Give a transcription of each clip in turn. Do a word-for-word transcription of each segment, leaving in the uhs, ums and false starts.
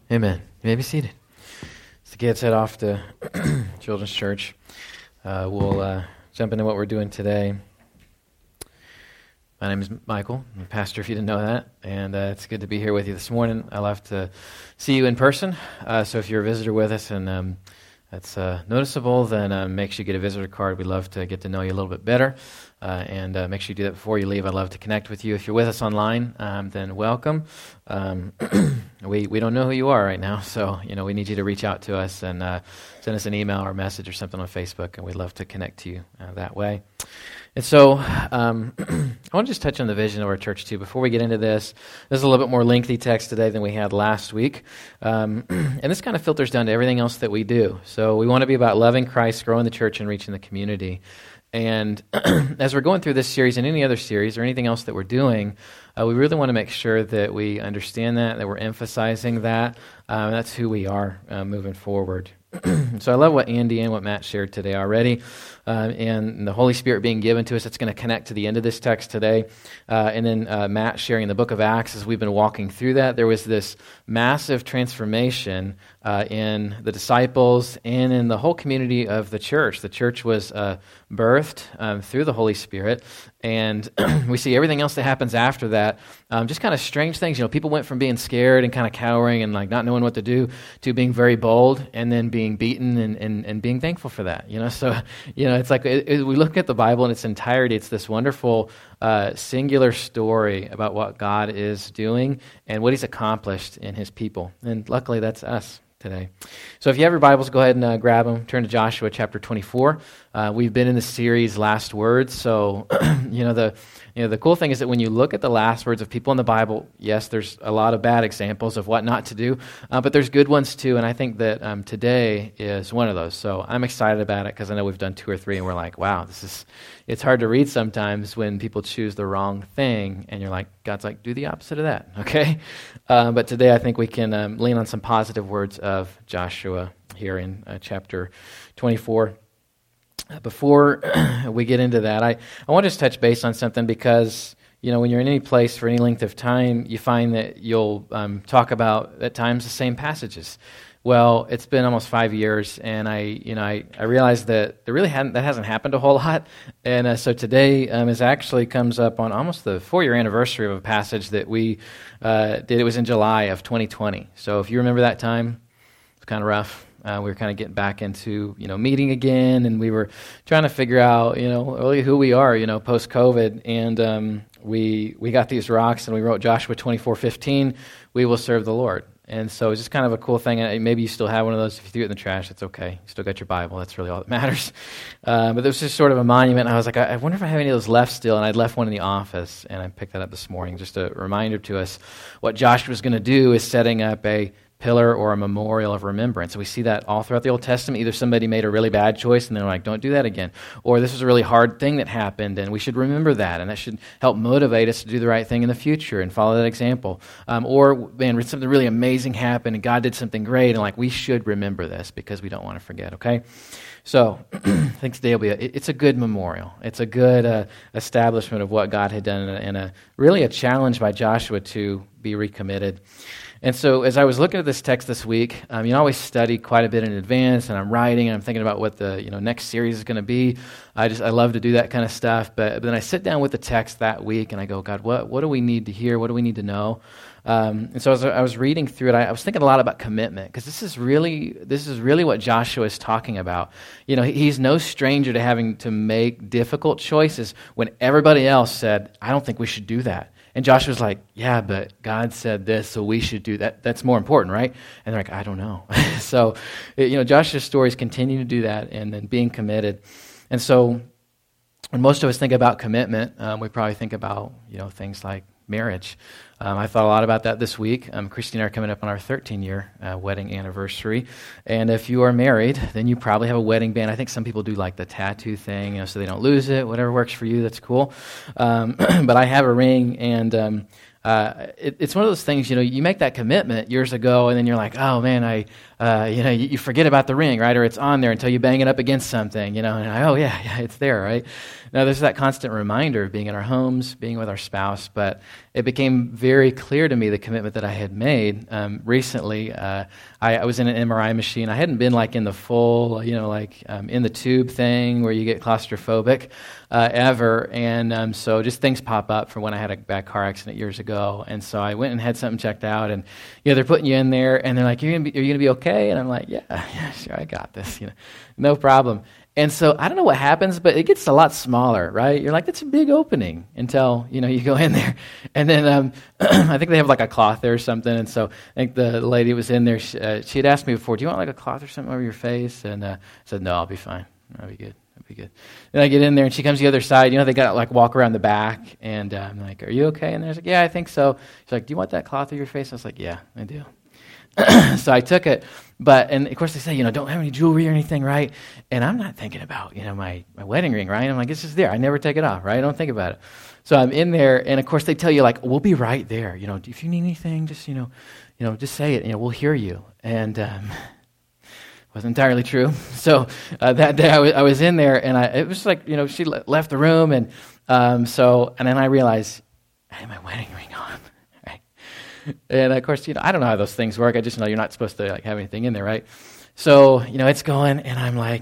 Amen. You may be seated. As the kids head off to Children's Church, uh, we'll uh, jump into what we're doing today. My name is Michael. I'm a pastor, if you didn't know that, and uh, it's good to be here with you this morning. I love to see you in person, uh, so if you're a visitor with us and um, that's uh, noticeable, then uh, make sure you get a visitor card. We'd love to get to know you a little bit better, uh, and uh, make sure you do that before you leave. I'd love to connect with you. If you're with us online, um, then welcome. Um, we we don't know who you are right now, so you know we need you to reach out to us and uh, send us an email or message or something on Facebook, and we'd love to connect to you uh, that way. And so um, I want to just touch on the vision of our church, too. Before we get into this, this is a little bit more lengthy text today than we had last week. Um, and this kind of filters down to everything else that we do. So we want to be about loving Christ, growing the church, and reaching the community. And as we're going through this series and any other series or anything else that we're doing, uh, we really want to make sure that we understand that, that we're emphasizing that. Uh, that's who we are uh, moving forward. So I love what Andy and what Matt shared today already, uh, and the Holy Spirit being given to us. It's going to connect to the end of this text today. Uh, and then uh, Matt sharing the book of Acts as we've been walking through that. There was this massive transformation uh, in the disciples and in the whole community of the church. The church was uh, birthed um, through the Holy Spirit, and we see everything else that happens after that. Um, just kind of strange things. You know, people went from being scared and kind of cowering and like not knowing what to do to being very bold and then being beaten and, and, and being thankful for that. You know, so, you know, it's like it, it, we look at the Bible in its entirety. It's this wonderful uh, singular story about what God is doing and what he's accomplished in his people. And luckily that's us today. So if you have your Bibles, go ahead and uh, grab them. Turn to Joshua chapter twenty-four. Uh, we've been in the series Last Words. So, you know, the you know the cool thing is that when you look at the last words of people in the Bible, yes, there's a lot of bad examples of what not to do, uh, but there's good ones too. And I think that um, today is one of those. So I'm excited about it because I know we've done two or three and we're like, wow, this is, it's hard to read sometimes when people choose the wrong thing and you're like, God's like, do the opposite of that, okay? Uh, but today I think we can um, lean on some positive words of Joshua here in uh, chapter twenty-four. Before we get into that, I, I want to just touch base on something because, you know, when you're in any place for any length of time, you find that you'll um, talk about, at times, the same passages. Well, it's been almost five years, and I, you know, I, I realized that it really hadn't, that hasn't happened a whole lot, and uh, so today um, is actually comes up on almost the four-year anniversary of a passage that we uh, did. It was in July of twenty twenty. So if you remember that time, it's kind of rough. Uh, we were kind of getting back into, you know, meeting again, and we were trying to figure out, you know, really who we are, you know, post-COVID, and um, we we got these rocks, and we wrote Joshua twenty-four fifteen, we will serve the Lord. And so it's just kind of a cool thing. Maybe you still have one of those. If you threw it in the trash, it's okay. You still got your Bible. That's really all that matters. Uh, but it was just sort of a monument. And I was like, I wonder if I have any of those left still. And I'd left one in the office, and I picked that up this morning. Just a reminder to us, what Joshua was going to do is setting up a pillar or a memorial of remembrance. So we see that all throughout the Old Testament. Either somebody made a really bad choice and they're like, don't do that again. Or this was a really hard thing that happened and we should remember that. And that should help motivate us to do the right thing in the future and follow that example. Um, or, man, something really amazing happened and God did something great and like we should remember this because we don't want to forget, okay? So I think today will be, a, it's a good memorial. It's a good uh, establishment of what God had done and a, and a really a challenge by Joshua to be recommitted. And so as I was looking at this text this week, um, you know, I always study quite a bit in advance, and I'm writing, and I'm thinking about what the you know next series is going to be. I just I love to do that kind of stuff. But, but then I sit down with the text that week, and I go, God, what what do we need to hear? What do we need to know? Um, and so as I was reading through it, I, I was thinking a lot about commitment because this is really this is really what Joshua is talking about. You know, he, he's no stranger to having to make difficult choices when everybody else said, I don't think we should do that. And Joshua's like, yeah, but God said this, so we should do that. That's more important, right? And they're like, I don't know. So, you know, Joshua's stories continue to do that and then being committed. And so when most of us think about commitment, um, we probably think about, you know, things like marriage. Um, I thought a lot about that this week. Um, Christy and I are coming up on our thirteen-year uh, wedding anniversary. And if you are married, then you probably have a wedding band. I think some people do like the tattoo thing, you know, so they don't lose it. Whatever works for you, that's cool. Um, but I have a ring, and um, uh, it, it's one of those things, you know, you make that commitment years ago, and then you're like, oh man, I, uh, you know, you, you forget about the ring, right? Or it's on there until you bang it up against something, you know, and I, oh yeah, yeah, it's there, right? Now there's that constant reminder of being in our homes, being with our spouse, but it became very clear to me the commitment that I had made um, recently. Uh, I, I was in an M R I machine. I hadn't been like in the full, you know, like um, in the tube thing where you get claustrophobic uh, ever, and um, so just things pop up from when I had a bad car accident years ago, and so I went and had something checked out, and you know they're putting you in there, and they're like, "You're gonna be, are you gonna be okay?" And I'm like, "Yeah, yeah, sure, I got this, you know, no problem." And so I don't know what happens, but it gets a lot smaller, right? You're like, that's a big opening until, you know, you go in there. And then um, I think they have like a cloth there or something. And so I think the lady was in there. She, uh, she had asked me before, do you want like a cloth or something over your face? And uh, I said, no, I'll be fine. I'll be good. I'll be good. Then I get in there and she comes to the other side. You know, they got to like walk around the back. And uh, I'm like, are you okay? And they're like, yeah, I think so. She's like, do you want that cloth over your face? I was like, yeah, I do. So I took it, but, and of course they say, you know, don't have any jewelry or anything, right? And I'm not thinking about, you know, my, my wedding ring, right? I'm like, it's just there. I never take it off, right? I don't think about it. So I'm in there, and of course they tell you, like, we'll be right there. You know, if you need anything, just, you know, you know, just say it, you know, we'll hear you. And um, wasn't entirely true. So uh, that day I, w- I was in there, and I, it was like, you know, she le- left the room, and um, so, and then I realized, I had my wedding ring on. And of course, you know, I don't know how those things work. I just know you're not supposed to like have anything in there, right? So, you know, it's going, and I'm like,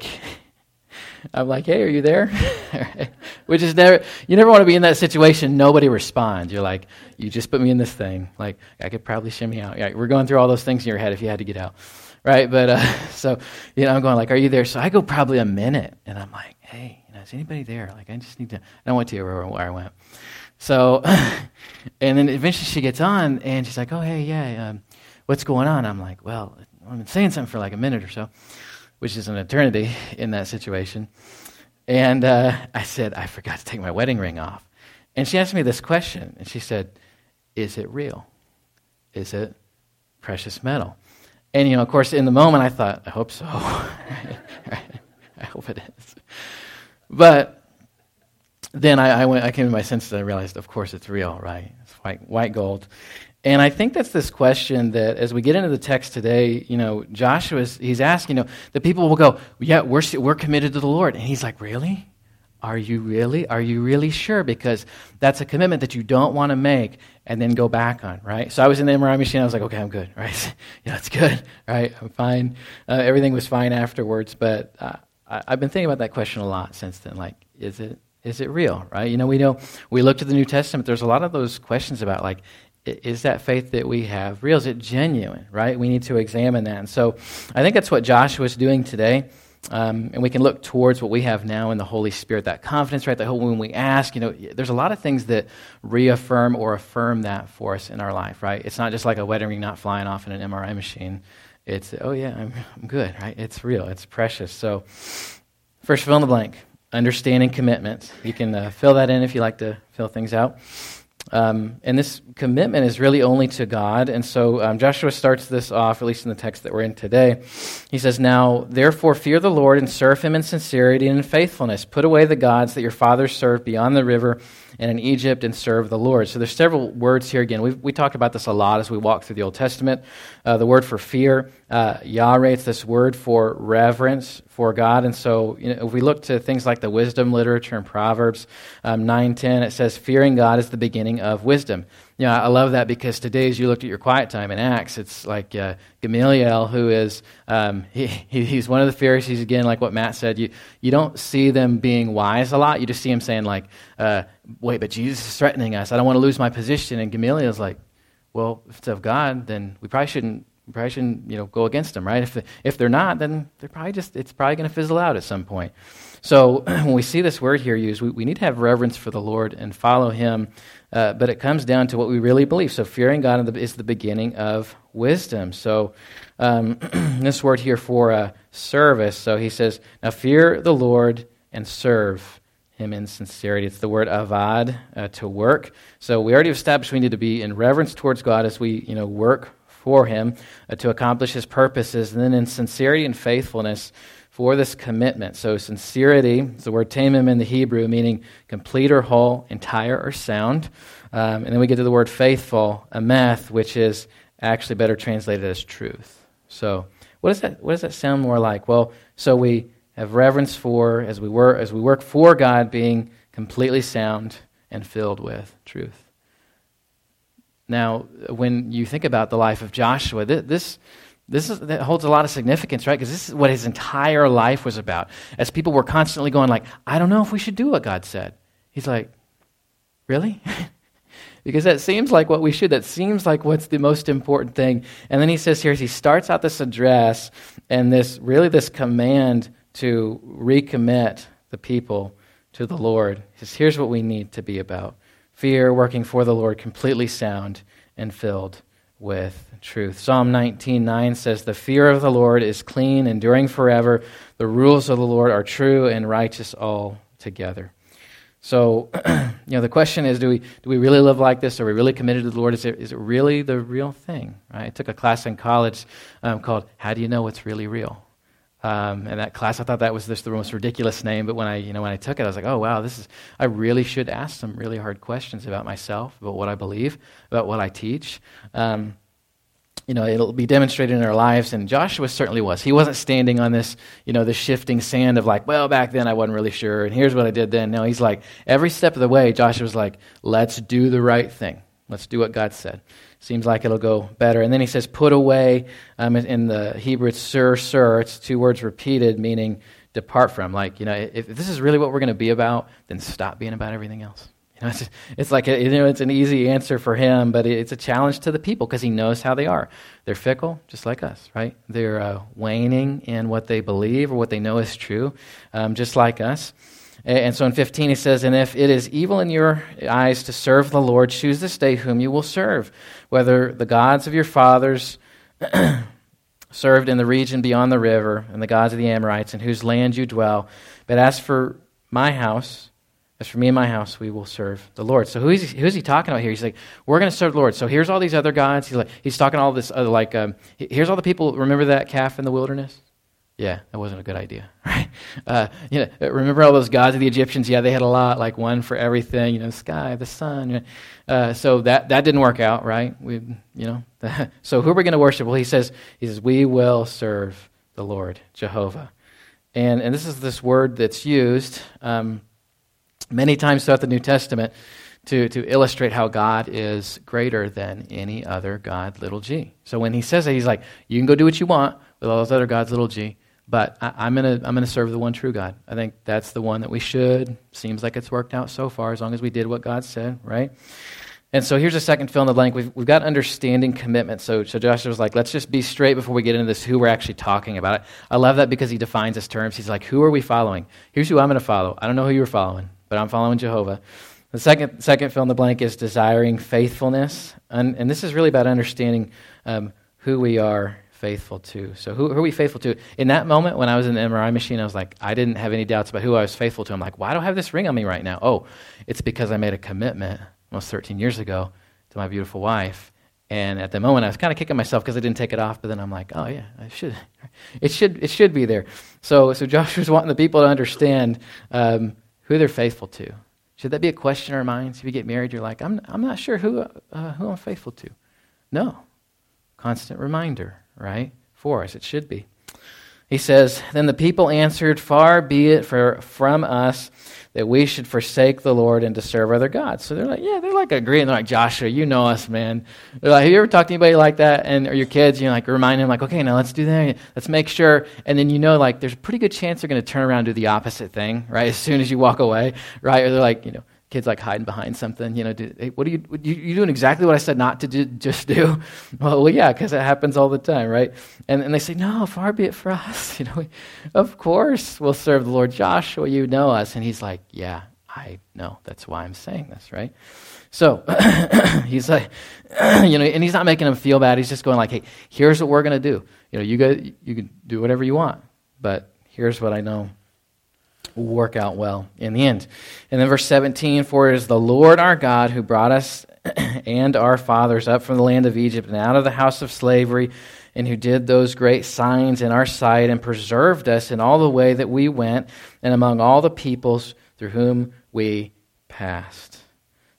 I'm like, hey, are you there? Which is never, you never want to be in that situation. Nobody responds. You're like, you just put me in this thing. Like, I could probably shimmy out. Yeah, we're going through all those things in your head if you had to get out, right? But uh, so, you know, I'm going like, are you there? So I go probably a minute, and I'm like, hey, you know, is anybody there? Like, I just need to. I went to where, where I went. So, and then eventually she gets on, and she's like, oh, hey, yeah, um, what's going on? I'm like, well, I've been saying something for like a minute or so, which is an eternity in that situation. And uh, I said, I forgot to take my wedding ring off. And she asked me this question, and she said, is it real? Is it precious metal? And, you know, of course, in the moment, I thought, I hope so. Right? Right? I hope it is. But then I, I went. I came to my senses. I realized, of course, it's real, right? It's white, white gold, and I think that's this question that, as we get into the text today, you know, Joshua's he's asking. You know, the people will go, "Yeah, we're we're committed to the Lord," and he's like, "Really? Are you really? Are you really sure?" Because that's a commitment that you don't want to make and then go back on, right? So I was in the M R I machine. I was like, "Okay, I'm good, right? Yeah, it's good, right? I'm fine. Uh, everything was fine afterwards." But uh, I, I've been thinking about that question a lot since then. Like, is it? Is it real, right? You know, we know, we look to the New Testament, there's a lot of those questions about, like, is that faith that we have real? Is it genuine, right? We need to examine that. And so I think that's what Joshua's doing today. Um, and we can look towards what we have now in the Holy Spirit, that confidence, right? That whole, when we ask, you know, there's a lot of things that reaffirm or affirm that for us in our life, right? It's not just like a wedding ring not flying off in an M R I machine. It's, oh yeah, I'm, I'm good, right? It's real, it's precious. So first, fill in the blank. Understanding commitment. You can uh, fill that in if you like to fill things out. Um, and this commitment is really only to God. And so um, Joshua starts this off, at least in the text that we're in today. He says, now, therefore, fear the Lord and serve him in sincerity and in faithfulness. Put away the gods that your fathers served beyond the river and in Egypt and serve the Lord. So there's several words here. Again, we've, we talked about this a lot as we walk through the Old Testament. Uh, the word for fear, uh, yareh, it's this word for reverence for God. And so, you know, if we look to things like the wisdom literature in Proverbs um, nine ten, it says, fearing God is the beginning of wisdom. You know, I love that because today, as you looked at your quiet time in Acts, it's like uh, Gamaliel, who is, um, he, he, he's one of the Pharisees, again, like what Matt said. You you don't see them being wise a lot. You just see him saying, like, uh, wait, but Jesus is threatening us. I don't want to lose my position. And Gamaliel's like, well, if it's of God, then we probably shouldn't, we probably shouldn't, you know, go against them, right? If they, if they're not, then they're probably just, it's probably going to fizzle out at some point. So when we see this word here used, we, we need to have reverence for the Lord and follow him. Uh, but it comes down to what we really believe. So fearing God is the beginning of wisdom. So um, this word here for uh, service. So he says, now fear the Lord and serve him in sincerity. It's the word avad, uh, to work. So we already established we need to be in reverence towards God as we, you know, work for him uh, to accomplish his purposes. And then in sincerity and faithfulness for this commitment. So sincerity is the word tamim in the Hebrew, meaning complete or whole, entire or sound. Um, and then we get to the word faithful, ameth, which is actually better translated as truth. So what does that what does that sound more like? Well, so we have reverence for, as we work, as we work for God, being completely sound and filled with truth. Now, when you think about the life of Joshua, this this is, that holds a lot of significance, right? Because this is what his entire life was about. As people were constantly going like, I don't know if we should do what God said. He's like, really? Because that seems like what we should. That seems like what's the most important thing. And then he says here, as he starts out this address and this really this command to recommit the people to the Lord. He says, here's what we need to be about. Fear, working for the Lord, completely sound and filled with truth. Psalm nineteen nine says, the fear of the Lord is clean, enduring forever. The rules of the Lord are true and righteous altogether. So, you know, the question is, do we do we really live like this? Are we really committed to the Lord? Is it, is it really the real thing? Right? I took a class in college um, called How Do You Know What's Really Real? Um, and that class, I thought that was just the most ridiculous name. But when I, you know, when I took it, I was like, oh wow, this is. I really should ask some really hard questions about myself, about what I believe, about what I teach. Um, you know, it'll be demonstrated in our lives, and Joshua certainly was. He wasn't standing on this, you know, this shifting sand of like, well, back then I wasn't really sure, and here's what I did then. No, he's like, every step of the way, Joshua was like, let's do the right thing. Let's do what God said. Seems like it'll go better. And then he says, put away, um, in the Hebrew, it's sur, sur, it's two words repeated, meaning depart from. Like, you know, if, if this is really what we're going to be about, then stop being about everything else. You know, it's, it's like, a, you know, it's an easy answer for him, but it's a challenge to the people because he knows how they are. They're fickle, just like us, right? They're uh, waning in what they believe or what they know is true, um, just like us. And so in fifteen he says, and if it is evil in your eyes to serve the Lord, choose this day whom you will serve, whether the gods of your fathers served in the region beyond the river, and the gods of the Amorites, in whose land you dwell. But as for my house, as for me and my house, we will serve the Lord. So who is he, who is he talking about here? He's like, we're going to serve the Lord. So here's all these other gods. He's like, he's talking all this other, like, um, here's all the people. Remember that calf in the wilderness? Yeah, that wasn't a good idea, right? Uh, you know, remember all those gods of the Egyptians? Yeah, they had a lot, like one for everything. You know, the sky, the sun. You know. uh, so that that didn't work out, right? We, you know. That, so who are we going to worship? Well, he says, he says, we will serve the Lord, Jehovah, and and this is this word that's used um, many times throughout the New Testament to to illustrate how God is greater than any other god, little g. So when he says that, he's like, you can go do what you want with all those other gods, little g. But I, I'm gonna I'm gonna serve the one true God. I think that's the one that we should. Seems like it's worked out so far, as long as we did what God said, right? And so here's a second fill in the blank. We've we've got understanding commitment. So so Joshua was like, let's just be straight before we get into this. Who we're actually talking about. I love that because he defines his terms. He's like, who are we following? Here's who I'm going to follow. I don't know who you're following, but I'm following Jehovah. The second second fill in the blank is desiring faithfulness, and and this is really about understanding um, who we are faithful to. So who, who are we faithful to? In that moment when I was in the M R I machine, I was like, I didn't have any doubts about who I was faithful to. I'm like, why do I have this ring on me right now? Oh, it's because I made a commitment almost thirteen years ago to my beautiful wife. And at the moment, I was kind of kicking myself because I didn't take it off. But then I'm like, oh yeah, I should. It should. It should be there. So, so Joshua's wanting the people to understand um, who they're faithful to. Should that be a question in our minds? If you get married, you're like, I'm. I'm not sure who uh, who I'm faithful to. No, constant reminder. Right? For us, it should be. He says, then the people answered, far be it for, from us that we should forsake the Lord and to serve other gods. So they're like, yeah, they're like agreeing. They're like, Joshua, you know us, man. They're like, have you ever talked to anybody like that? And or your kids, you know, like remind them, like, okay, now let's do that. Let's make sure. And then you know, like, there's a pretty good chance they're going to turn around and do the opposite thing, right? As soon as you walk away, right? Or they're like, you know, kids like hiding behind something, you know, do, hey, what are you, you, you doing exactly what I said not to do, just do? Well, well yeah, because it happens all the time, right? And and they say, no, far be it for us. You know, we, of course we'll serve the Lord. Joshua, you know us. And he's like, yeah, I know. That's why I'm saying this, right? So he's like, you know, and he's not making them feel bad. He's just going like, hey, here's what we're going to do. You know, you go, you can do whatever you want, but here's what I know will work out well in the end. And then verse seventeen, for it is the Lord our God who brought us and our fathers up from the land of Egypt and out of the house of slavery, and who did those great signs in our sight and preserved us in all the way that we went and among all the peoples through whom we passed.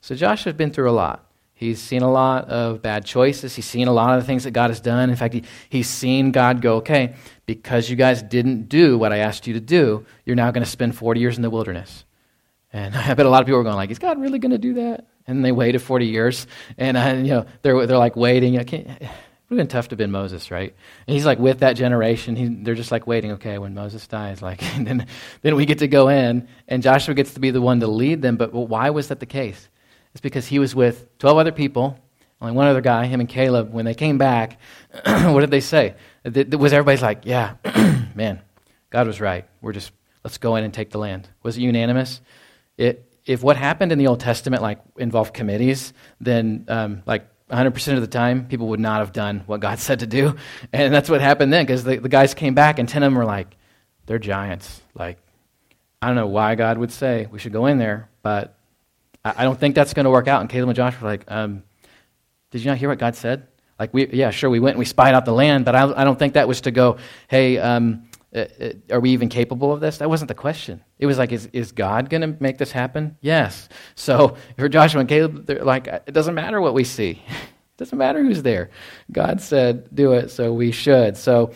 So Joshua's been through a lot. He's seen a lot of bad choices. He's seen a lot of the things that God has done. In fact, he, he's seen God go, okay, because you guys didn't do what I asked you to do, you're now going to spend forty years in the wilderness. And I bet a lot of people are going like, is God really going to do that? And they waited forty years, and uh, you know they're they're like waiting. I can't, it would have been tough to have been Moses, right? And he's like with that generation. He, they're just like waiting. Okay, when Moses dies, like and then then we get to go in, and Joshua gets to be the one to lead them. But well, why was that the case? It's because he was with twelve other people, only one other guy, him and Caleb. When they came back, what did they say? It, it was everybody's like, yeah, man, God was right. We're just, let's go in and take the land. Was it unanimous? It, if what happened in the Old Testament like involved committees, then um, like one hundred percent of the time, people would not have done what God said to do. And that's what happened then, because the, the guys came back, and ten of them were like, they're giants. Like, I don't know why God would say we should go in there, but I don't think that's going to work out. And Caleb and Joshua were like, um, did you not hear what God said? Like, we, yeah, sure, we went and we spied out the land, but I, I don't think that was to go, hey, um, uh, uh, are we even capable of this? That wasn't the question. It was like, is, is God going to make this happen? Yes. So for Joshua and Caleb, they're like, it doesn't matter what we see. It doesn't matter who's there. God said, do it, so we should. So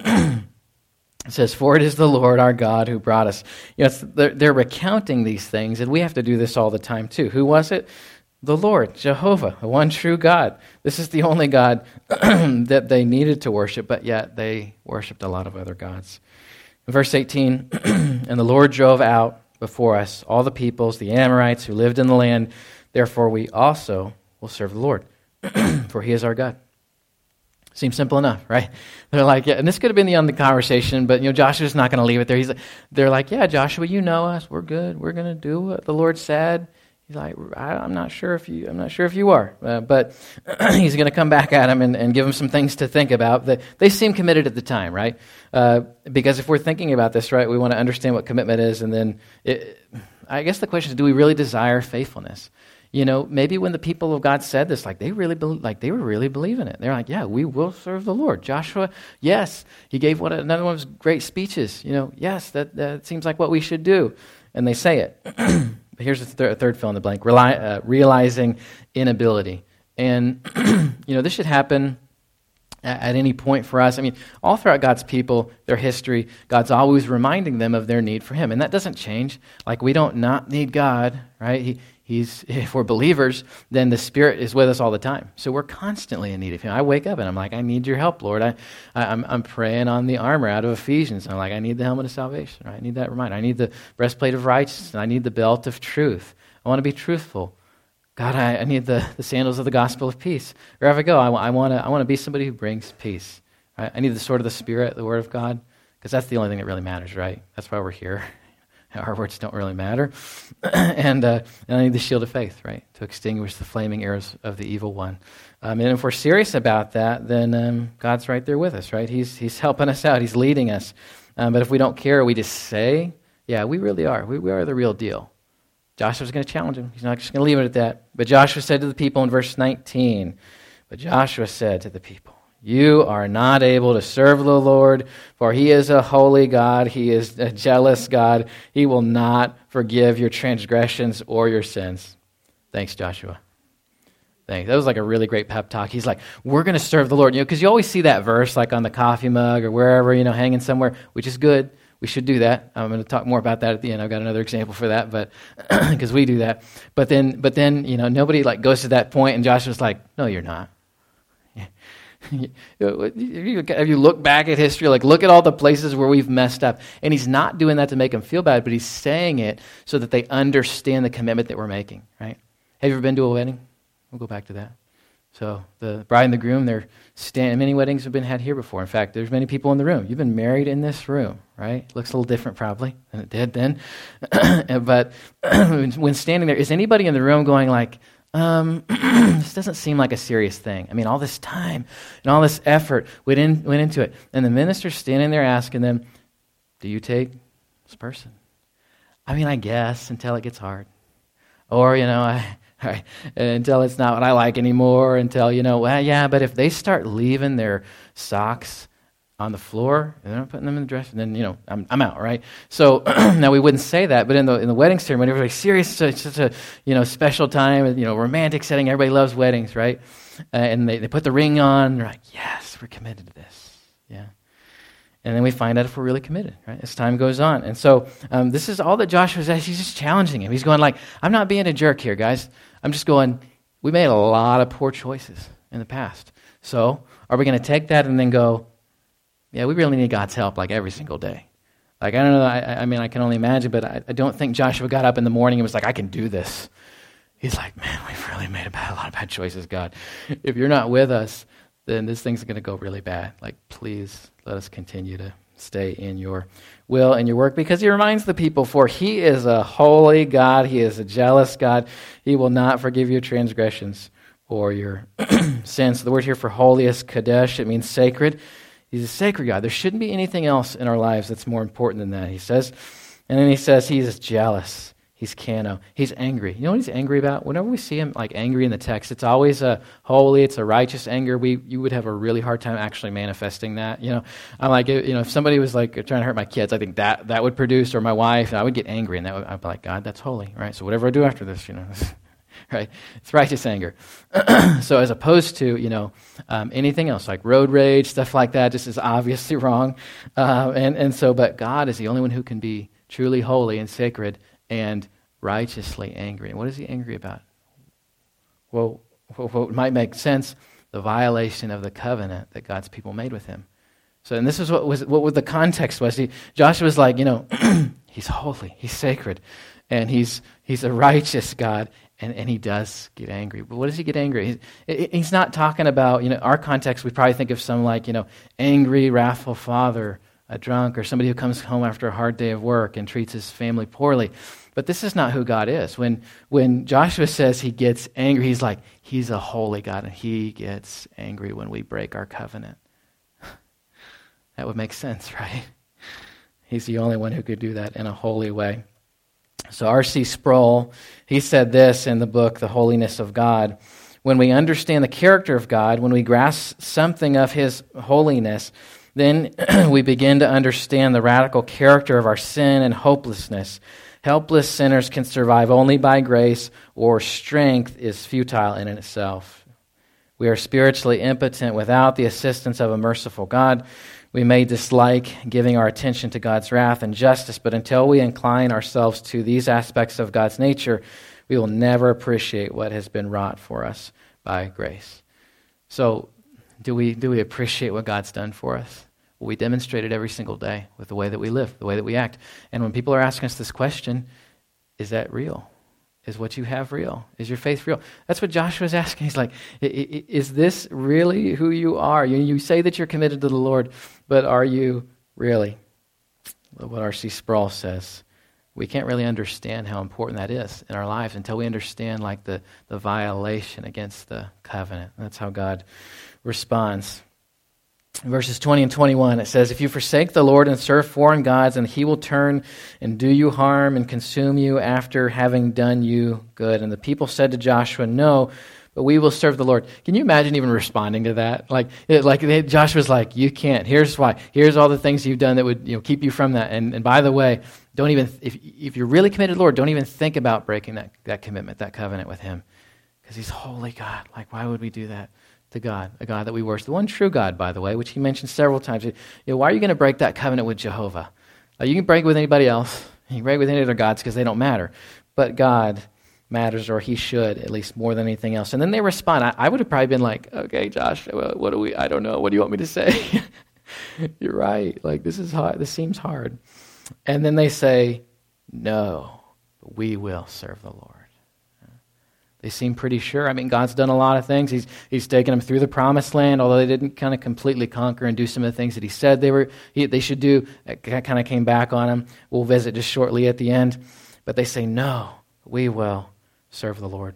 it says, for it is the Lord our God who brought us. You know, it's, they're, they're recounting these things, and we have to do this all the time too. Who was it? The Lord, Jehovah, the one true God. This is the only God that they needed to worship, but yet they worshipped a lot of other gods. In verse eighteen, and the Lord drove out before us all the peoples, the Amorites who lived in the land. Therefore we also will serve the Lord, for he is our God. Seems simple enough, right? They're like, yeah, and this could have been the end of the conversation, but you know, Joshua's not going to leave it there. He's, they're like, yeah, Joshua, you know us. We're good. We're going to do what the Lord said. He's like, I, I'm not sure if you, I'm not sure if you are, uh, but he's going to come back at him and, and give him some things to think about. They, they seem committed at the time, right? Uh, because if we're thinking about this, right, we want to understand what commitment is, and then it, I guess the question is, do we really desire faithfulness? You know, maybe when the people of God said this, like they really, be, like they were really believing it. They're like, yeah, we will serve the Lord. Joshua, yes, he gave one another one of his great speeches. You know, yes, that, that seems like what we should do, and they say it. But here's a third, third fill in the blank: Reli- uh, realizing inability, and you know, this should happen at, at any point for us. I mean, all throughout God's people, their history, God's always reminding them of their need for Him, and that doesn't change. Like we don't not need God, right? He. He's, if we're believers, then the Spirit is with us all the time. So we're constantly in need of Him. I wake up and I'm like, I need your help, Lord. I, I, I'm, I'm praying on the armor out of Ephesians. I'm like, I need the helmet of salvation. Right? I need that reminder. I need the breastplate of righteousness. I need the belt of truth. I want to be truthful. God, I, I need the, the sandals of the gospel of peace. Wherever I go, I, I want to I want to be somebody who brings peace. Right? I need the sword of the Spirit, the Word of God, because that's the only thing that really matters, right? That's why we're here. Our words don't really matter. and, uh, and I need the shield of faith, right, to extinguish the flaming arrows of the evil one. Um, and if we're serious about that, then um, God's right there with us, right? He's He's helping us out. He's leading us. Um, but if we don't care, we just say, yeah, we really are. We, we are the real deal. Joshua's going to challenge him. He's not just going to leave it at that. But Joshua said to the people in verse nineteen, but Joshua said to the people, you are not able to serve the Lord, for He is a holy God. He is a jealous God. He will not forgive your transgressions or your sins. Thanks, Joshua. Thanks. That was like a really great pep talk. He's like, we're going to serve the Lord. You know, because you always see that verse like on the coffee mug or wherever, you know, hanging somewhere, which is good. We should do that. I'm going to talk more about that at the end. I've got another example for that, but because we do that. But then, but then, you know, nobody like goes to that point, and Joshua's like, no, you're not. Have you look back at history, like look at all the places where we've messed up, and he's not doing that to make them feel bad, but he's saying it so that they understand the commitment that we're making, right? Have you ever been to a wedding? We'll go back to that. So the bride and the groom, they're stand, many weddings have been had here before. In fact, there's many people in the room. You've been married in this room, right? Looks a little different probably than it did then. But when standing there, is anybody in the room going like, Um, this doesn't seem like a serious thing. I mean, all this time and all this effort went, in, went into it. And the minister's standing there asking them, do you take this person? I mean, I guess until it gets hard. Or, you know, I, I, until it's not what I like anymore, until, you know, well, yeah, but if they start leaving their socks on the floor, and then I'm putting them in the dress, and then, you know, I'm I'm out, right? So now we wouldn't say that, but in the in the wedding ceremony, everybody's serious. So it's such a, you know, special time, you know, romantic setting. Everybody loves weddings, right? Uh, and they, they put the ring on. They're like, yes, we're committed to this. Yeah. And then we find out if we're really committed, right, as time goes on. And so um, this is all that Joshua's at. He's just challenging him. He's going like, I'm not being a jerk here, guys. I'm just going, we made a lot of poor choices in the past. So are we going to take that and then go, yeah, we really need God's help like every single day? Like, I don't know, I, I mean, I can only imagine, but I, I don't think Joshua got up in the morning and was like, I can do this. He's like, man, we've really made a, bad, a lot of bad choices, God. If you're not with us, then this thing's going to go really bad. Like, please let us continue to stay in your will and your work, because he reminds the people, for he is a holy God. He is a jealous God. He will not forgive your transgressions or your sins. So the word here for holy is kadesh. It means sacred. He's a sacred God. There shouldn't be anything else in our lives that's more important than that, he says. And then he says he is jealous. He's Kano. He's angry. You know what he's angry about? Whenever we see him like angry in the text, it's always a holy, it's a righteous anger. We you would have a really hard time actually manifesting that. You know, I'm like, you know, if somebody was like trying to hurt my kids, I think that that would produce, or my wife, I would get angry, and that would, I'd be like, God, that's holy, right? So whatever I do after this, you know, right? It's righteous anger. So as opposed to, you know, um, anything else like road rage, stuff like that, just is obviously wrong. Uh, and and so, but God is the only one who can be truly holy and sacred and righteously angry. And what is he angry about? Well, what might make sense, the violation of the covenant that God's people made with him. So, and this is what was what was the context was. He, Joshua was like, you know, he's holy, he's sacred, and he's he's a righteous God, and, and he does get angry. But what does he get angry? He's, he's not talking about, you know, our context, we probably think of some like, you know, angry, wrathful father, a drunk, or somebody who comes home after a hard day of work and treats his family poorly. But this is not who God is. When when Joshua says he gets angry, he's like, he's a holy God, and he gets angry when we break our covenant. That would make sense, right? He's the only one who could do that in a holy way. So R C Sproul, he said this in the book, The Holiness of God. When we understand the character of God, when we grasp something of his holiness, then we begin to understand the radical character of our sin and hopelessness. Helpless sinners can survive only by grace, or strength is futile in itself. We are spiritually impotent without the assistance of a merciful God. We may dislike giving our attention to God's wrath and justice, but until we incline ourselves to these aspects of God's nature, we will never appreciate what has been wrought for us by grace. So, do we do we appreciate what God's done for us? Well, we demonstrate it every single day with the way that we live, the way that we act. And when people are asking us this question, is that real? Is what you have real? Is your faith real? That's what Joshua's asking. He's like, is this really who you are? You, you say that you're committed to the Lord, but are you really? What R C Sproul says, we can't really understand how important that is in our lives until we understand like the, the violation against the covenant. That's how God responds. In verses twenty and twenty-one, it says, if you forsake the Lord and serve foreign gods, and he will turn and do you harm and consume you after having done you good. And the people said to Joshua, no, but we will serve the Lord. Can you imagine even responding to that? Like, it, like they, Joshua's like, you can't. Here's why. Here's all the things you've done that would, you know, keep you from that. And, and by the way, don't even, if if you're really committed to the Lord, don't even think about breaking that, that commitment, that covenant with him. Because he's holy God. Like, why would we do that to God? A God that we worship. The one true God, by the way, which he mentioned several times. You know, why are you going to break that covenant with Jehovah? Uh, you can break it with anybody else. You can break it with any other gods because they don't matter. But God matters, or he should, at least more than anything else. And then they respond. I, I would have probably been like, okay, Josh, what do we, I don't know. What do you want me to say? You're right. Like, this is hard. This seems hard. And then they say, no, we will serve the Lord. They seem pretty sure. I mean, God's done a lot of things. He's He's taken them through the promised land, although they didn't kind of completely conquer and do some of the things that he said they were he, they should do. It kind of came back on them. We'll visit just shortly at the end. But they say, no, we will serve the Lord.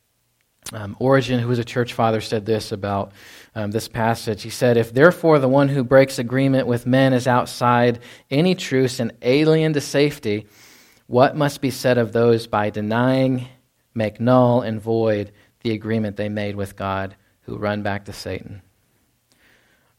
Um, Origen, who was a church father, said this about um, this passage. He said, if therefore the one who breaks agreement with men is outside any truce and alien to safety, what must be said of those by denying, make null and void the agreement they made with God, who run back to Satan?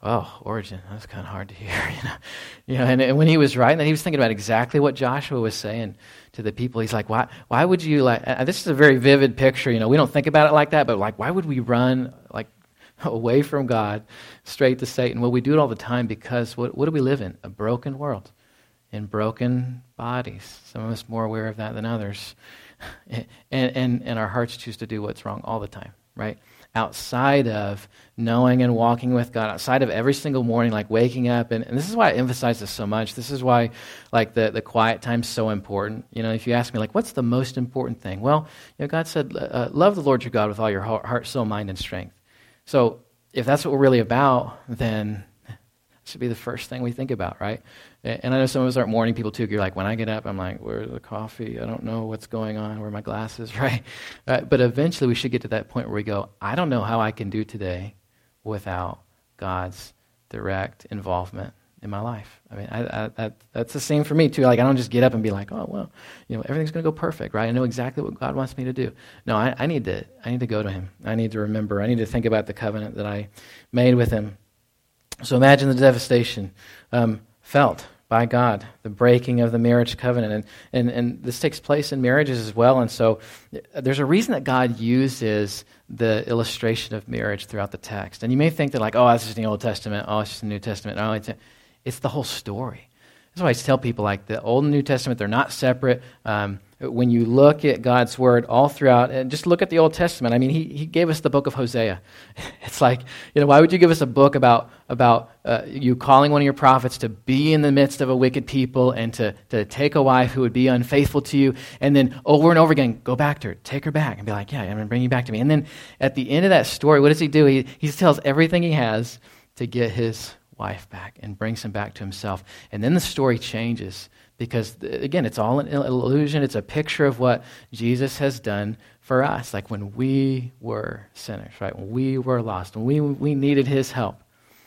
well, origin, that's kind of hard to hear, you know. You know, and, and when he was writing that, he was thinking about exactly what Joshua was saying to the people. He's like, why why would you, like, uh, this is a very vivid picture, you know, we don't think about it like that, but like, why would we run, like, away from God, straight to Satan? Well, we do it all the time because what, what do we live in? A broken world, in broken bodies. Some of us more aware of that than others. And, and, and our hearts choose to do what's wrong all the time, right? Outside of knowing and walking with God, outside of every single morning, like waking up, and, and this is why I emphasize this so much. This is why, like, the, the quiet time's so important. You know, if you ask me, like, what's the most important thing? Well, you know, God said, uh, love the Lord your God with all your heart, soul, mind, and strength. So if that's what we're really about, then it should be the first thing we think about, right? And I know some of us aren't morning people too. You're like, when I get up, I'm like, where's the coffee? I don't know what's going on. Where are my glasses, right? Uh, but eventually we should get to that point where we go, I don't know how I can do today without God's direct involvement in my life. I mean, I, I, that, that's the same for me too. Like, I don't just get up and be like, oh, well, you know, everything's going to go perfect, right? I know exactly what God wants me to do. No, I, I need to, I need to go to Him. I need to remember. I need to think about the covenant that I made with Him. So imagine the devastation um, felt by God, the breaking of the marriage covenant. And, and, and this takes place in marriages as well. And so there's a reason that God uses the illustration of marriage throughout the text. And you may think that, like, oh, that's just the Old Testament. Oh, it's just the New Testament. No, it's, it's the whole story. That's why I tell people, like, the Old and New Testament, they're not separate. Um, when you look at God's Word all throughout, and just look at the Old Testament, I mean, he, he gave us the book of Hosea. It's like, you know, why would you give us a book about about uh, you calling one of your prophets to be in the midst of a wicked people and to, to take a wife who would be unfaithful to you, and then over and over again, go back to her, take her back, and be like, yeah, I'm going to bring you back to me. And then at the end of that story, what does he do? He, he tells everything he has to get his wife back and brings him back to himself. And then the story changes because, again, it's all an illusion. It's a picture of what Jesus has done for us. Like when we were sinners, right? When we were lost, when we we needed His help,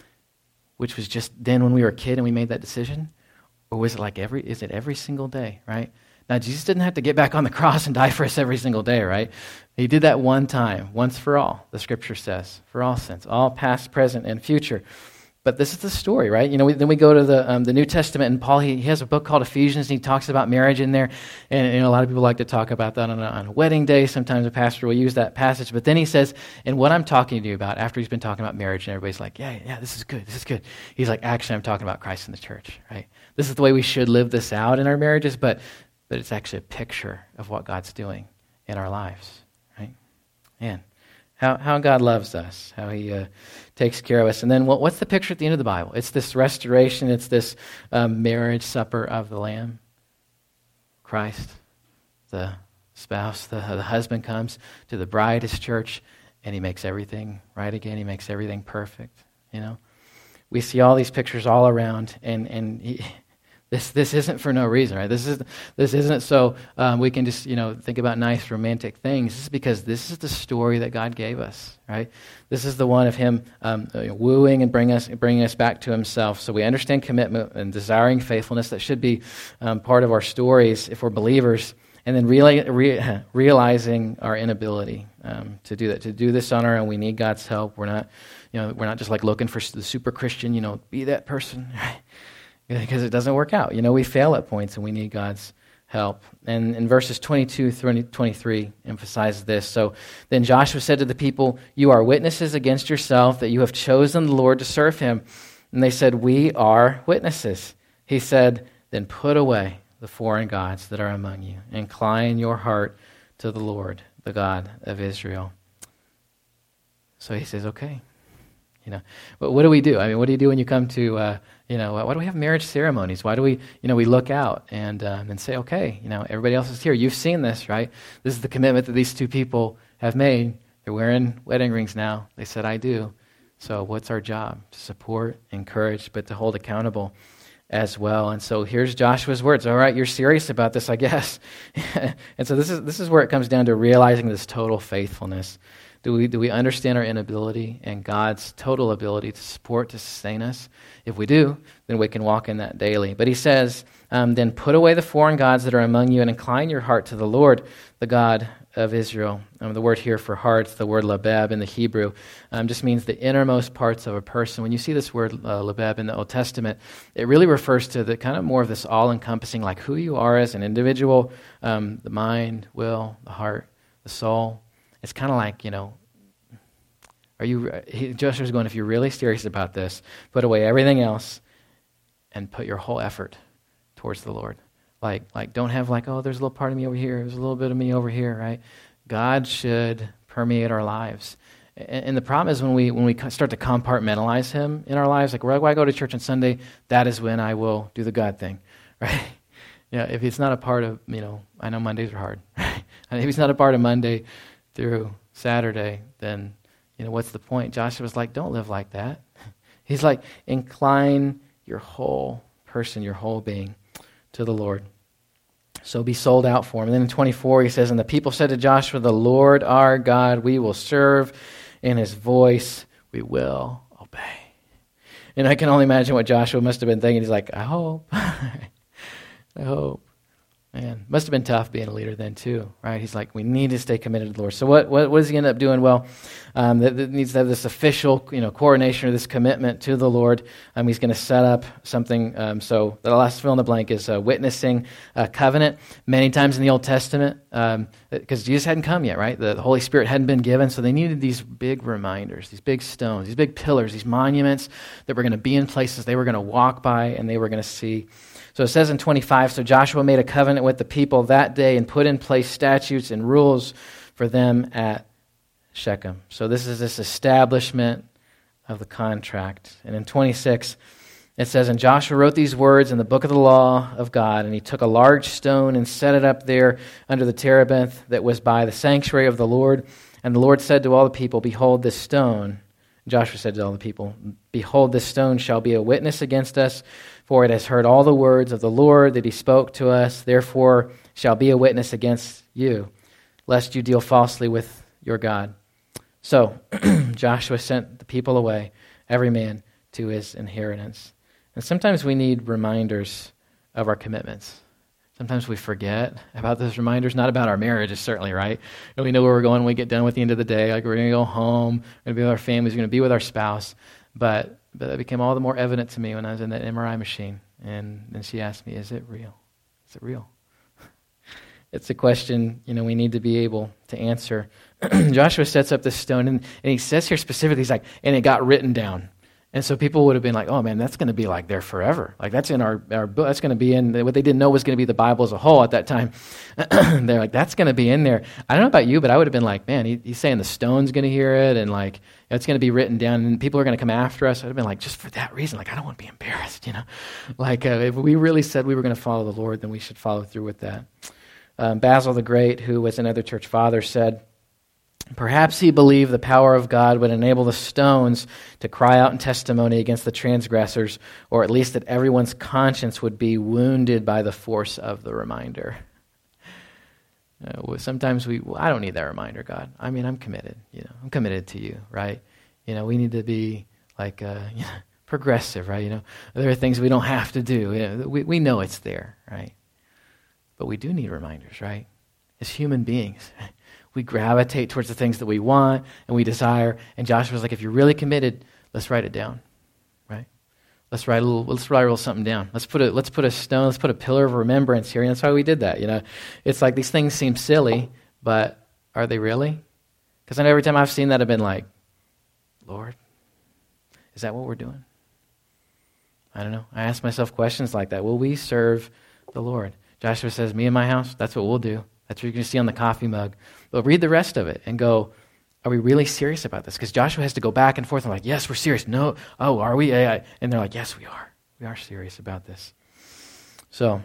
which was just then when we were a kid and we made that decision? Or was it like every, is it every single day, right? Now, Jesus didn't have to get back on the cross and die for us every single day, right? He did that one time, once for all, the Scripture says, for all sins, all past, present, and future. But this is the story, right? You know, we, then we go to the um, the New Testament, and Paul, he, he has a book called Ephesians, and he talks about marriage in there. And you know, a lot of people like to talk about that on a, on a wedding day. Sometimes a pastor will use that passage. But then he says, and what I'm talking to you about, after he's been talking about marriage, and everybody's like, yeah, yeah, this is good, this is good. He's like, actually, I'm talking about Christ and the church, right? This is the way we should live this out in our marriages, but, but it's actually a picture of what God's doing in our lives, right? Man. How how God loves us, how He uh, takes care of us. And then what, what's the picture at the end of the Bible? It's this restoration, it's this um, marriage supper of the Lamb. Christ, the spouse, the, the husband comes to the bride, His church, and He makes everything right again. He makes everything perfect, you know. We see all these pictures all around, and, and he, This this isn't for no reason, right? This is this isn't so um, we can just, you know, think about nice romantic things. This is because this is the story that God gave us, right? This is the one of Him um, wooing and bringing us bringing us back to Himself. So we understand commitment and desiring faithfulness. That should be um, part of our stories if we're believers. And then reali- re- realizing our inability um, to do that, to do this on our own. We need God's help. We're not, you know, we're not just like looking for the super Christian, you know, be that person, right? Because it doesn't work out. You know, we fail at points and we need God's help. And in verses twenty-two through twenty-three emphasize this. So then Joshua said to the people, "You are witnesses against yourself that you have chosen the Lord to serve Him." And they said, "We are witnesses." He said, "Then put away the foreign gods that are among you. Incline your heart to the Lord, the God of Israel." So he says, okay. You know, but what do we do? I mean, what do you do when you come to, uh, you know, why do we have marriage ceremonies? Why do we, you know, we look out and um, and say, okay, you know, everybody else is here. You've seen this, right? This is the commitment that these two people have made. They're wearing wedding rings now. They said, I do. So what's our job? To support, encourage, but to hold accountable as well. And so here's Joshua's words. All right, you're serious about this, I guess. And so this is this is where it comes down to realizing this total faithfulness. Do we do we understand our inability and God's total ability to support, to sustain us? If we do, then we can walk in that daily. But he says, um, then put away the foreign gods that are among you and incline your heart to the Lord, the God of Israel. Um, the word here for hearts, the word labeb in the Hebrew, um, just means the innermost parts of a person. When you see this word uh, labeb in the Old Testament, it really refers to the kind of more of this all-encompassing, like who you are as an individual, um, the mind, will, the heart, the soul. It's kind of like, you know, are you? He, Joshua's going, if you're really serious about this, put away everything else and put your whole effort towards the Lord. Like, like, don't have like, oh, there's a little part of me over here, there's a little bit of me over here, right? God should permeate our lives. And, and the problem is when we when we start to compartmentalize Him in our lives, like, when I go to church on Sunday, that is when I will do the God thing, right? Yeah, if it's not a part of, you know, I know Mondays are hard, right? And if He's not a part of Monday through Saturday, then, you know, what's the point? Joshua was like, don't live like that. He's like, incline your whole person, your whole being to the Lord. So be sold out for Him. And then in twenty-four, he says, and the people said to Joshua, the Lord our God we will serve, in His voice we will obey. And I can only imagine what Joshua must have been thinking. He's like, I hope. I hope. Man, must have been tough being a leader then too, right? He's like, we need to stay committed to the Lord. So what what, what does he end up doing? Well, um, that, that needs to have this official, you know, coronation or this commitment to the Lord. Um, he's going to set up something. Um, so the last fill in the blank is uh, witnessing a covenant. Many times in the Old Testament, um, because Jesus hadn't come yet, right? The, the Holy Spirit hadn't been given, so they needed these big reminders, these big stones, these big pillars, these monuments that were going to be in places they were going to walk by and they were going to see. So it says in twenty-five, so Joshua made a covenant with the people that day and put in place statutes and rules for them at Shechem. So this is this establishment of the contract. And in twenty-six, it says, and Joshua wrote these words in the book of the law of God, and he took a large stone and set it up there under the terebinth that was by the sanctuary of the Lord. And the Lord said to all the people, behold, this stone, Joshua said to all the people, behold, this stone shall be a witness against us, for it has heard all the words of the Lord that He spoke to us. Therefore shall be a witness against you, lest you deal falsely with your God. So Joshua sent the people away, every man to his inheritance. And sometimes we need reminders of our commitments. Sometimes we forget about those reminders, not about our marriages, certainly, right? And we know where we're going when we get done with the end of the day. Like, we're going to go home, we're going to be with our families, we're going to be with our spouse. But but that became all the more evident to me when I was in that M R I machine. And then she asked me, is it real? Is it real? It's a question, you know, we need to be able to answer. Joshua sets up this stone, and, and he says here specifically, he's like, and it got written down. And so people would have been like, oh man, that's going to be like there forever. Like that's in our, our book, that's going to be in, what they didn't know was going to be the Bible as a whole at that time. They're like, that's going to be in there. I don't know about you, but I would have been like, man, he, he's saying the stone's going to hear it, and like, it's going to be written down, and people are going to come after us. I'd have been like, just for that reason, like, I don't want to be embarrassed, you know? Like, uh, if we really said we were going to follow the Lord, then we should follow through with that. Um, Basil the Great, who was another church father, said, perhaps he believed the power of God would enable the stones to cry out in testimony against the transgressors, or at least that everyone's conscience would be wounded by the force of the reminder. Uh, sometimes we, well, I don't need that reminder, God. I mean, I'm committed. You know, I'm committed to you, right? You know, we need to be like uh, you know, progressive, right? You know, there are things we don't have to do. You know, we we know it's there, right? But we do need reminders, right? As human beings, we gravitate towards the things that we want and we desire. And Joshua's like, if you're really committed, let's write it down, right? Let's write a little. Let's write a little something down. Let's put a. Let's put a stone. Let's put a pillar of remembrance here. And that's why we did that. You know, it's like these things seem silly, but are they really? Because I know every time I've seen that, I've been like, Lord, is that what we're doing? I don't know. I ask myself questions like that. Will we serve the Lord? Joshua says, me and my house, that's what we'll do. That's what you're going to see on the coffee mug. But read the rest of it and go, are we really serious about this? Because Joshua has to go back and forth and like, yes, we're serious. No, oh, are we? And they're like, yes, we are. We are serious about this. So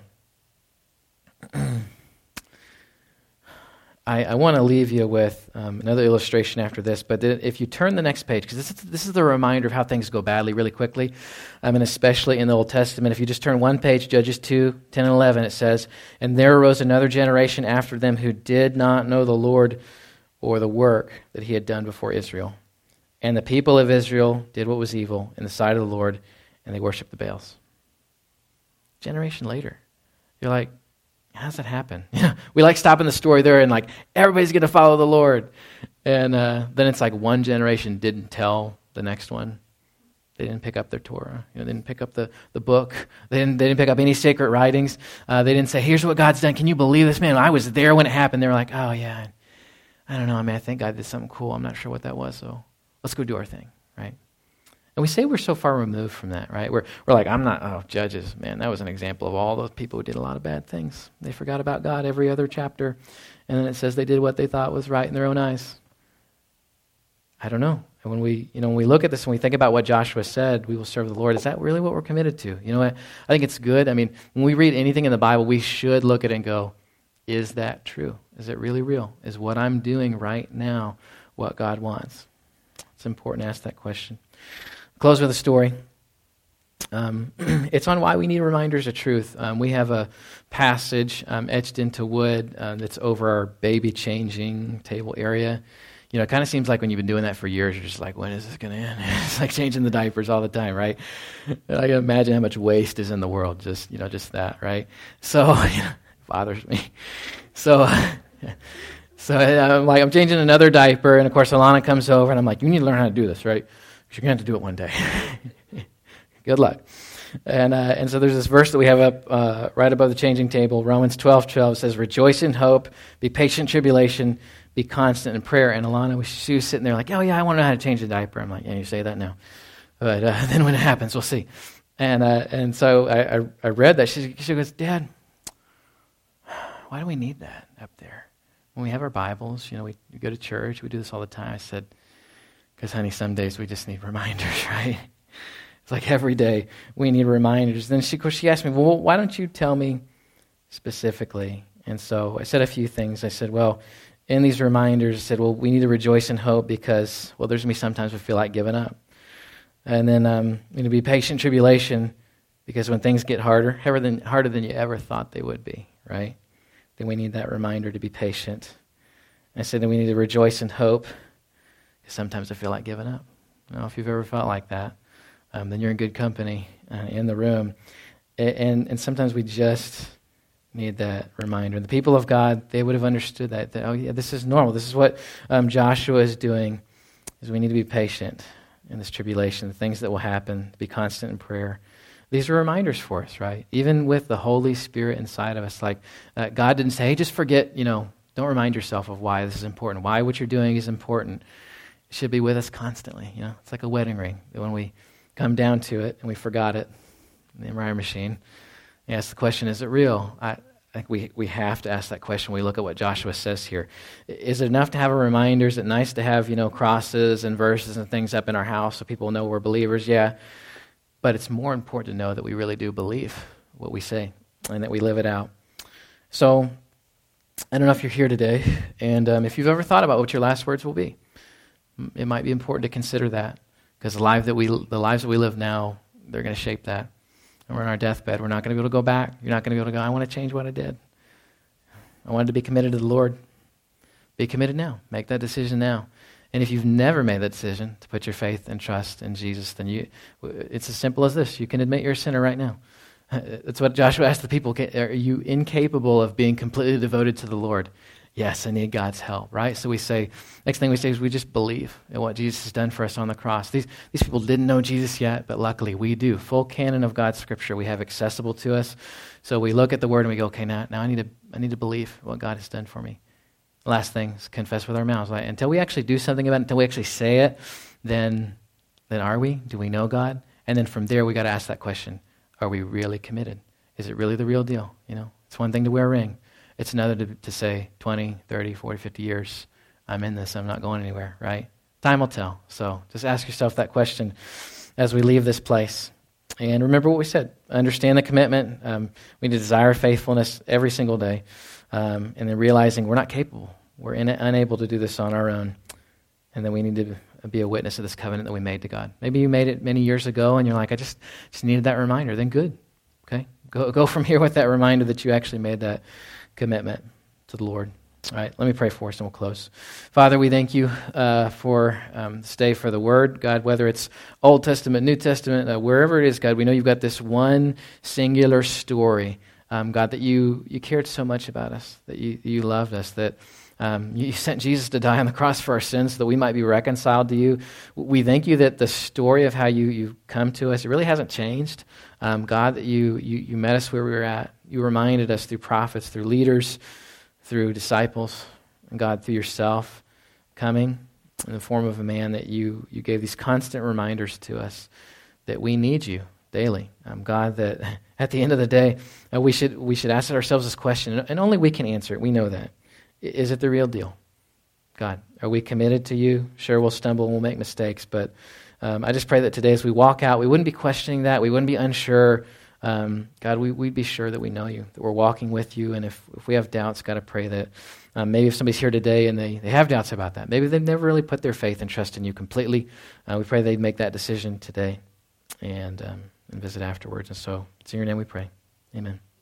I, I want to leave you with um, another illustration after this, but if you turn the next page, because this is, this is the reminder of how things go badly really quickly, I mean, especially in the Old Testament. If you just turn one page, Judges two, ten and eleven, it says, and there arose another generation after them who did not know the Lord or the work that He had done before Israel. And the people of Israel did what was evil in the sight of the Lord, and they worshiped the Baals. Generation later, you're like, How does that happen? We like stopping the story there and like, everybody's going to follow the Lord. And uh, then it's like one generation didn't tell the next one. They didn't pick up their Torah. You know, they didn't pick up the, the book. They didn't, they didn't pick up any sacred writings. Uh, they didn't say, here's what God's done. Can you believe this? Man, I was there when it happened. They were like, oh, yeah, I don't know. I mean, I think God did something cool. I'm not sure what that was, so let's go do our thing, right? And we say we're so far removed from that, right? We're we're like, I'm not, oh, Judges, man, that was an example of all those people who did a lot of bad things. They forgot about God every other chapter. And then it says they did what they thought was right in their own eyes. I don't know. And when we, you know, when we look at this and we think about what Joshua said, we will serve the Lord, is that really what we're committed to? You know what? I think it's good. I mean, when we read anything in the Bible, we should look at it and go, is that true? Is it really real? Is what I'm doing right now what God wants? It's important to ask that question. Close with a story. Um, it's on why we need reminders of truth. Um, we have a passage um, etched into wood uh, that's over our baby changing table area. You know, it kind of seems like when you've been doing that for years, you're just like, when is this going to end? It's like changing the diapers all the time, right? I can imagine how much waste is in the world, just, you know, just that, right? So, you know, it bothers me. So, so I'm like, I'm changing another diaper, and of course, Alana comes over, and I'm like, you need to learn how to do this, right? Because you're going to have to do it one day. Good luck. And uh, and so there's this verse that we have up uh, right above the changing table. Romans twelve twelve says, rejoice in hope, be patient in tribulation, be constant in prayer. And Alana, she was sitting there like, oh yeah, I want to know how to change the diaper. I'm like, yeah, you say that now. But uh, then when it happens, we'll see. And uh, and so I, I, I read that. She, she goes, Dad, why do we need that up there? When we have our Bibles, you know, we, we go to church, we do this all the time. I said, because honey, some days we just need reminders, right? It's like every day we need reminders. Then she, of course, she asked me, well, why don't you tell me specifically? And so I said a few things. I said, well, in these reminders, I said, well, we need to rejoice in hope because, well, there's going to be sometimes we feel like giving up. And then um, we need to be patient in tribulation because when things get harder, harder than, harder than you ever thought they would be, right? Then we need that reminder to be patient. And I said that we need to rejoice in hope because sometimes I feel like giving up. I don't know if you've ever felt like that. Um, then you're in good company uh, in the room. And, and and sometimes we just need that reminder. And the people of God, they would have understood that, that oh yeah, this is normal. This is what um, Joshua is doing, is we need to be patient in this tribulation, the things that will happen, be constant in prayer. These are reminders for us, right? Even with the Holy Spirit inside of us, like uh, God didn't say, hey, just forget, you know, don't remind yourself of why this is important, why what you're doing is important. It should be with us constantly, you know. It's like a wedding ring that when we come down to it and we forgot it in the M R I machine, you ask the question, is it real? I, I think we, we have to ask that question. We look at what Joshua says here. Is it enough to have a reminder? Is it nice to have, you know, crosses and verses and things up in our house so people know we're believers? Yeah. But it's more important to know that we really do believe what we say and that we live it out. So I don't know if you're here today, and um, if you've ever thought about what your last words will be, it might be important to consider that. Because the life that we, the lives that we live now, they're going to shape that. And we're on our deathbed. We're not going to be able to go back. You're not going to be able to go, I want to change what I did. I wanted to be committed to the Lord. Be committed now. Make that decision now. And if you've never made that decision to put your faith and trust in Jesus, then you, it's as simple as this. You can admit you're a sinner right now. That's what Joshua asked the people. Are you incapable of being completely devoted to the Lord? Yes, I need God's help, right? So we say, next thing we say is we just believe in what Jesus has done for us on the cross. These these people didn't know Jesus yet, but luckily we do. Full canon of God's Scripture we have accessible to us. So we look at the Word and we go, okay, now, now I need to I need to believe what God has done for me. Last thing is confess with our mouths. Right? Until we actually do something about it, until we actually say it, then then are we? Do we know God? And then from there we got to ask that question, are we really committed? Is it really the real deal? You know, it's one thing to wear a ring. It's another to, to say twenty, thirty, forty, fifty years, I'm in this, I'm not going anywhere, right? Time will tell. So just ask yourself that question as we leave this place. And remember what we said. Understand the commitment. Um, we need to desire faithfulness every single day. Um, and then realizing we're not capable. We're in, unable to do this on our own. And then we need to be a witness of this covenant that we made to God. Maybe you made it many years ago and you're like, I just, just needed that reminder. Then good. Okay? Go, go from here with that reminder that you actually made that commitment to the Lord. All right, let me pray for us and we'll close. Father, we thank you uh, for um, this day, for the Word. God, whether it's Old Testament, New Testament, uh, wherever it is, God, we know you've got this one singular story um, God, that you you cared so much about us, that you, you loved us, that um, you sent Jesus to die on the cross for our sins so that we might be reconciled to you. We thank you that the story of how you, you come to us, it really hasn't changed. Um, God, that you, you you met us where we were at. You reminded us through prophets, through leaders, through disciples, and God, through yourself coming in the form of a man, that you you gave these constant reminders to us that we need you daily. Um, God, that at the end of the day, uh, we should we should ask ourselves this question, and only we can answer it. We know that. Is it the real deal? God, are we committed to you? Sure, we'll stumble and we'll make mistakes, but um, I just pray that today as we walk out, we wouldn't be questioning that. We wouldn't be unsure. Um, God, we, we'd be sure that we know you, that we're walking with you, and if, if we have doubts, God, I pray that um, maybe if somebody's here today and they, they have doubts about that, maybe they've never really put their faith and trust in you completely, uh, we pray they'd make that decision today and, um, and visit afterwards. And so it's in your name we pray. Amen.